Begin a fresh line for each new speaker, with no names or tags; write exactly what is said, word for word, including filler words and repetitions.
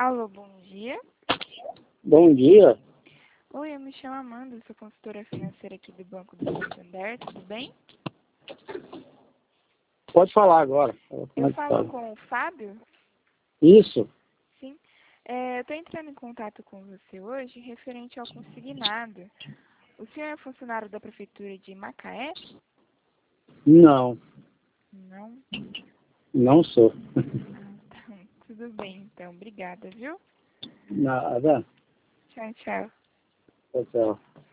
Alô, bom dia.
Bom dia.
Oi, eu me chamo Amanda, sou consultora financeira aqui do Banco do Santander, tudo bem?
Pode falar agora.
Eu falo com o Fábio?
Isso.
Sim. É, eu estou entrando em contato com você hoje referente ao consignado. O senhor é funcionário da Prefeitura de Macaé?
Não,
Não?
não sou.
Ah, tá. Tudo bem, então. Obrigada, viu?
Nada.
Tchau, tchau.
Tchau, tchau.